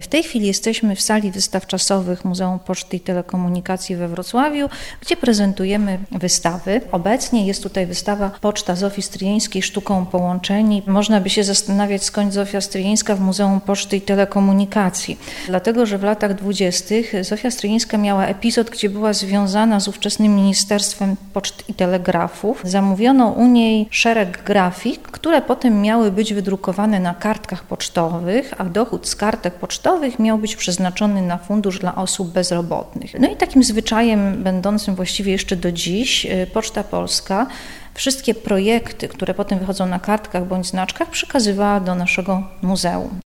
W tej chwili jesteśmy w sali wystaw czasowych Muzeum Poczty i Telekomunikacji we Wrocławiu, gdzie prezentujemy wystawy. Obecnie jest tutaj wystawa Poczta Zofii Stryjeńskiej sztuką połączeń. Można by się zastanawiać, skąd Zofia Stryjeńska w Muzeum Poczty i Telekomunikacji. Dlatego, że w latach 20. Zofia Stryjeńska miała epizod, gdzie była związana z ówczesnym Ministerstwem Poczt i Telegrafów. Zamówiono u niej szereg grafik, które potem miały być wydrukowane na kartkach pocztowych, a dochód z kartek pocztowych miał być przeznaczony na fundusz dla osób bezrobotnych. No i takim zwyczajem, będącym właściwie jeszcze do dziś, Poczta Polska wszystkie projekty, które potem wychodzą na kartkach bądź znaczkach, przekazywała do naszego muzeum.